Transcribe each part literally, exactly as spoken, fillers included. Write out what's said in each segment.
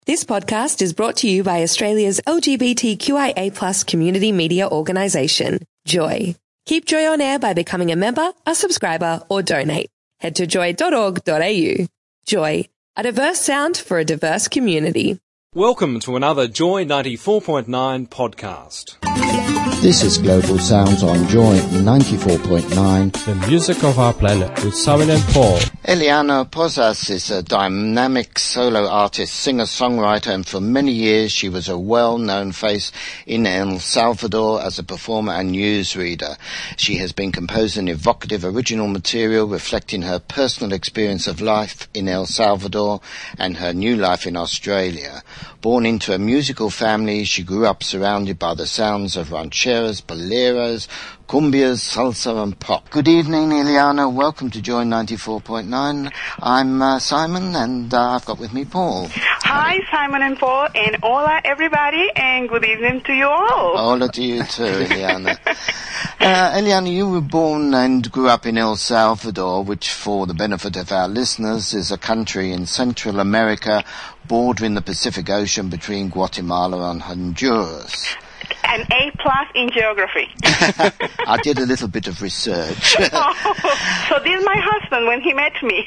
This podcast is brought to you by Australia's L G B T Q I A plus community media organisation, Joy. Keep Joy on air by becoming a member, a subscriber, or donate. Head to joy dot org dot a u. Joy, a diverse sound for a diverse community. Welcome to another Joy ninety-four point nine podcast. This is Global Sounds on Joy ninety-four point nine. The music of our planet with Simon and Paul. Eliana Pozas is a dynamic solo artist, singer-songwriter, and for many years she was a well-known face in El Salvador as a performer and newsreader. She has been composing evocative original material reflecting her personal experience of life in El Salvador and her new life in Australia. Born into a musical family, she grew up surrounded by the sounds of rancheras, boleros, cumbias, salsa and pop. Good evening, Eliana. Welcome to Joy ninety-four point nine. I'm uh, Simon, and uh, I've got with me Paul. Hi, Simon and Paul, and hola, everybody, and good evening to you all. Hola to you too, Eliana. uh, Eliana, you were born and grew up in El Salvador, which, for the benefit of our listeners, is a country in Central America bordering the Pacific Ocean between Guatemala and Honduras. An A plus in geography. I did a little bit of research. Oh, so this is my husband when he met me.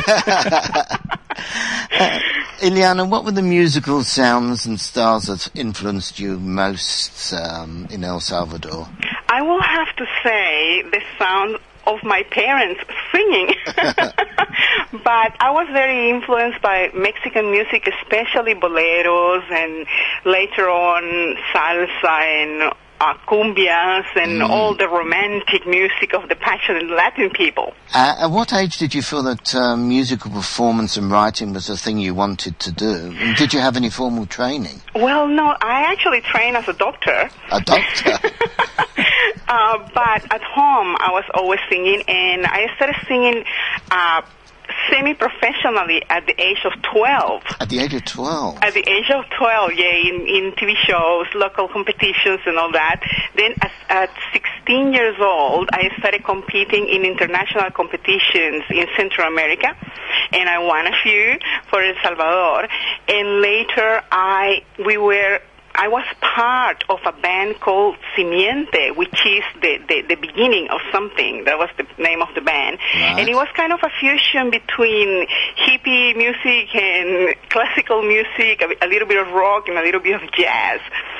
uh, Eliana, what were the musical sounds and styles that influenced you most um, in El Salvador? I will have to say the sound of my parents singing. But I was very influenced by Mexican music, especially boleros, and later on salsa and uh, cumbias and mm. all the romantic music of the passionate Latin people. Uh, at what age did you feel that uh, musical performance and writing was the thing you wanted to do? And did you have any formal training? Well, no, I actually trained as a doctor. A doctor? uh, but at home, I was always singing, and I started singing uh, semi-professionally at the age of twelve. At the age of twelve? At the age of twelve, yeah, in, in T V shows, local competitions and all that. Then as, at sixteen years old, I started competing in international competitions in Central America, and I won a few for El Salvador. And later, I we were... I was part of a band called Simiente, which is the, the, the beginning of something. That was the name of the band. Right. And it was kind of a fusion between hippie music and classical music, a, a little bit of rock and a little bit of jazz.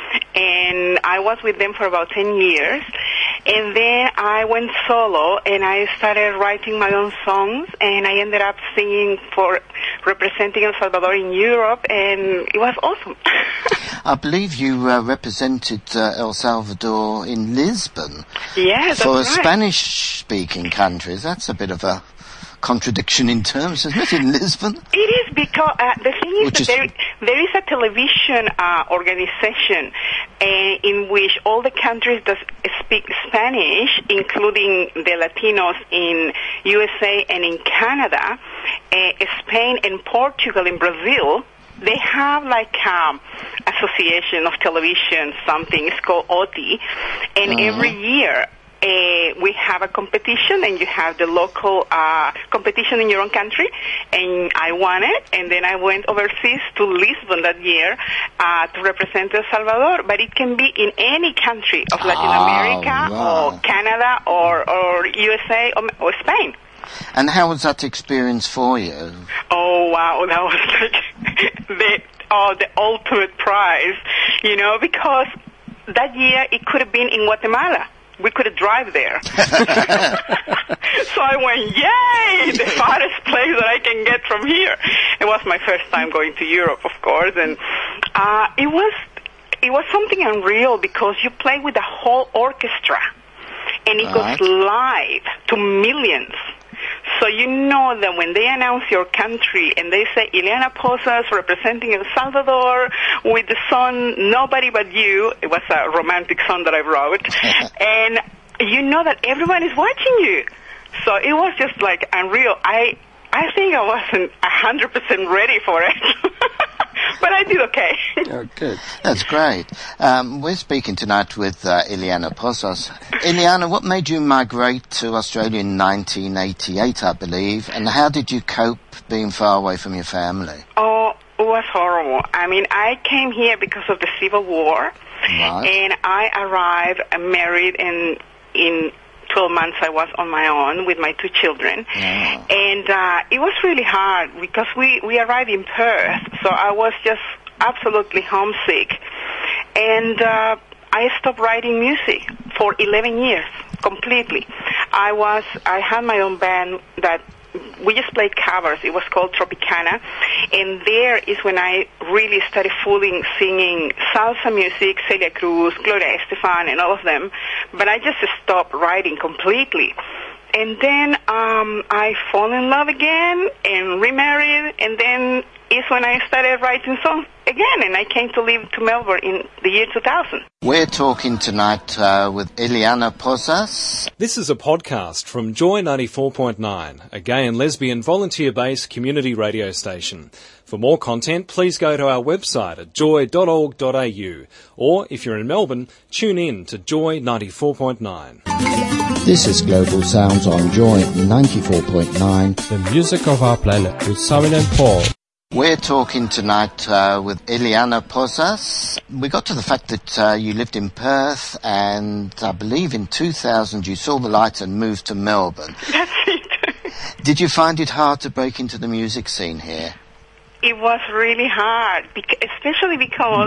And I was with them for about ten years. And then I went solo, and I started writing my own songs, and I ended up singing for representing El Salvador in Europe, and it was awesome. I believe you uh, represented uh, El Salvador in Lisbon. Yes, For that's a right. Spanish-speaking countries, that's a bit of a contradiction in terms, isn't it, in Lisbon? It is because uh, the thing is Which that is there, there is a television uh, organization uh, in which all the countries that speak Spanish, including the Latinos in U S A and in Canada, uh, Spain and Portugal and Brazil, they have like um, association of television, something, it's called O T I, and uh-huh. every year Uh, we have a competition, and you have the local uh, competition in your own country, and I won it, and then I went overseas to Lisbon that year uh, to represent El Salvador, but it can be in any country of Latin oh, America wow. or Canada or, or U S A or, or Spain. And how was that experience for you? Oh, wow, that was like the, oh, the ultimate prize, you know, because that year it could have been in Guatemala. We could have drive there. So I went, yay, the farthest place that I can get from here. It was my first time going to Europe, of course, and uh, it was it was something unreal because you play with the whole orchestra, and it right. goes live to millions. So you know that when they announce your country and they say Eliana Pozas representing El Salvador with the song Nobody But You, it was a romantic song that I wrote, and you know that everyone is watching you. So it was just like unreal. I I think I wasn't one hundred percent ready for it. But I did okay. Oh, good. That's great. Um, we're speaking tonight with uh, Eliana Pozas. Eliana, what made you migrate to Australia in nineteen eighty-eight, I believe, and how did you cope being far away from your family? Oh, was horrible. I mean, I came here because of the Civil War, Right. and I arrived uh, married, and in twelve months I was on my own with my two children. Yeah. And uh, it was really hard because we, we arrived in Perth, so I was just absolutely homesick. And uh, I stopped writing music for eleven years, completely. I was, I had my own band that we just played covers. It was called Tropicana. And there is when I really started fully singing salsa music, Celia Cruz, Gloria Estefan, and all of them. But I just stopped writing completely. And then um, I fall in love again and remarried. And then is when I started writing songs again. And I came to live to Melbourne in the year two thousand. We're talking tonight uh, with Ileana Pozas. This is a podcast from Joy ninety-four point nine, a gay and lesbian volunteer-based community radio station. For more content, please go to our website at joy dot org dot a u, or if you're in Melbourne, tune in to Joy ninety-four point nine. This is Global Sounds on Joy ninety-four point nine. The music of our planet with Simon and Paul. We're talking tonight uh, with Ileana Pozas. We got to the fact that uh, you lived in Perth, and I believe in two thousand you saw the light and moved to Melbourne. That's it. Did you find it hard to break into the music scene here? It was really hard, bec- especially because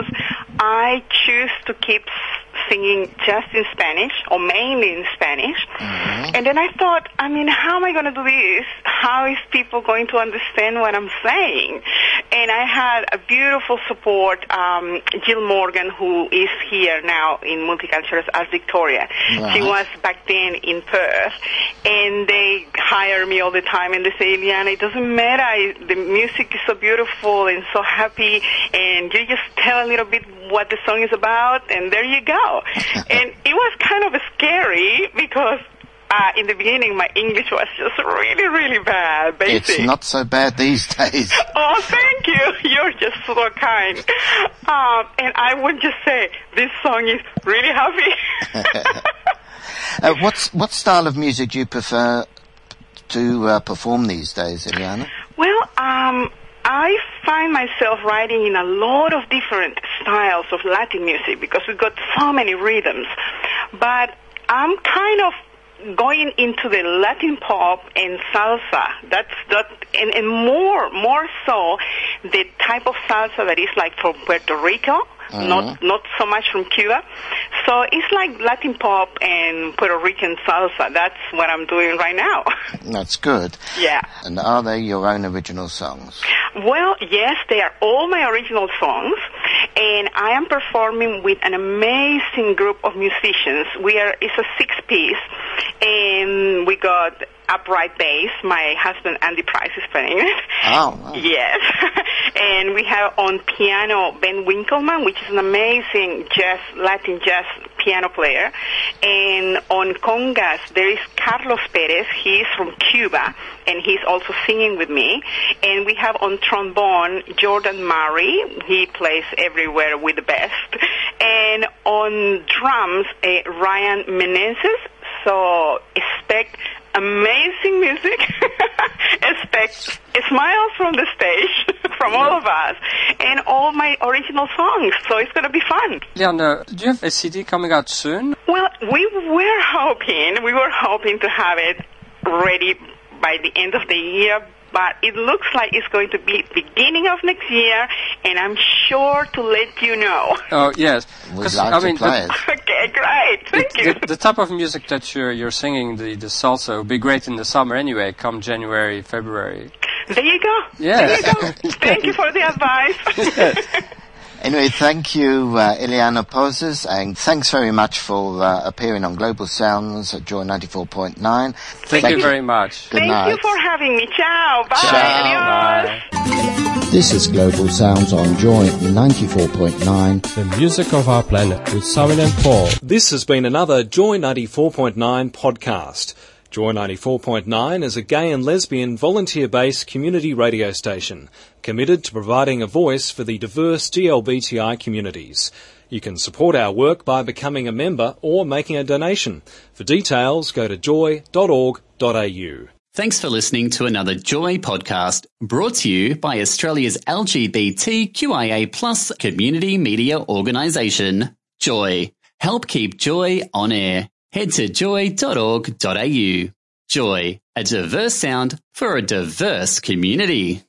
I choose to keep singing just in Spanish, or mainly in Spanish. Mm-hmm. And then I thought, I mean, how am I going to do this? How is people going to understand what I'm saying? And I had a beautiful support, um, Jill Morgan, who is here now in Multicultural Arts Victoria. Right. She was back then in Perth. And they hire me all the time, and they say, Ileana, it doesn't matter. I, the music is so beautiful and so happy, and you just tell a little bit what the song is about, and there you go. And it was kind of scary because uh, in the beginning my English was just really, really bad. Basic. It's not so bad these days. Oh, thank you. You're just so kind. Um, and I would just say, this song is really happy. uh, what's, what style of music do you prefer to uh, perform these days, Ileana? Well, um... I find myself writing in a lot of different styles of Latin music because we've got so many rhythms. But I'm kind of going into the Latin pop and salsa. That's that, and, and more, more so, the type of salsa that is like from Puerto Rico. Mm-hmm. Not not so much from Cuba. So it's like Latin pop and Puerto Rican salsa. That's what I'm doing right now. That's good. Yeah. And are they your own original songs? Well, yes, they are all my original songs. And I am performing with an amazing group of musicians. We are, it's a six-piece. And we got upright bass. My husband, Andy Price, is playing it. Oh, wow. Yes. And we have on piano Ben Winkelman, which is an amazing jazz, Latin jazz piano player. And on congas, there is Carlos Perez. He is from Cuba, and he's also singing with me. And we have on trombone Jordan Murray. He plays everywhere with the best. And on drums, uh, Ryan Menezes. So expect amazing music. Expect smiles from the stage, from all of us, and all my original songs. So it's going to be fun. Ileana, do you have a C D coming out soon? Well, we were hoping, we were hoping to have it ready by the end of the year, but it looks like it's going to be beginning of next year, and I'm sure to let you know. Oh, yes. We'd like I to mean, play the, it. Okay, great. Thank the, you. The, the type of music that you're, you're singing, the, the salsa, would be great in the summer anyway, come January, February. There you go. Yes. There you go. Thank you for the advice. Yes. Anyway, thank you, uh, Ileana Pozas, and thanks very much for uh, appearing on Global Sounds at Joy ninety-four point nine. Thank, thank you very much. Good Thank night. you for having me. Ciao. Bye. Ciao. Adios. This is Global Sounds on Joy ninety-four point nine. The music of our planet with Simon and Paul. This has been another Joy ninety-four point nine podcast. Joy ninety-four point nine is a gay and lesbian volunteer-based community radio station committed to providing a voice for the diverse G L B T I communities. You can support our work by becoming a member or making a donation. For details, go to joy dot org dot a u. Thanks for listening to another Joy podcast brought to you by Australia's L G B T Q I A plus community media organisation, Joy. Help keep Joy on air. Head to joy dot org dot a u. Joy, a diverse sound for a diverse community.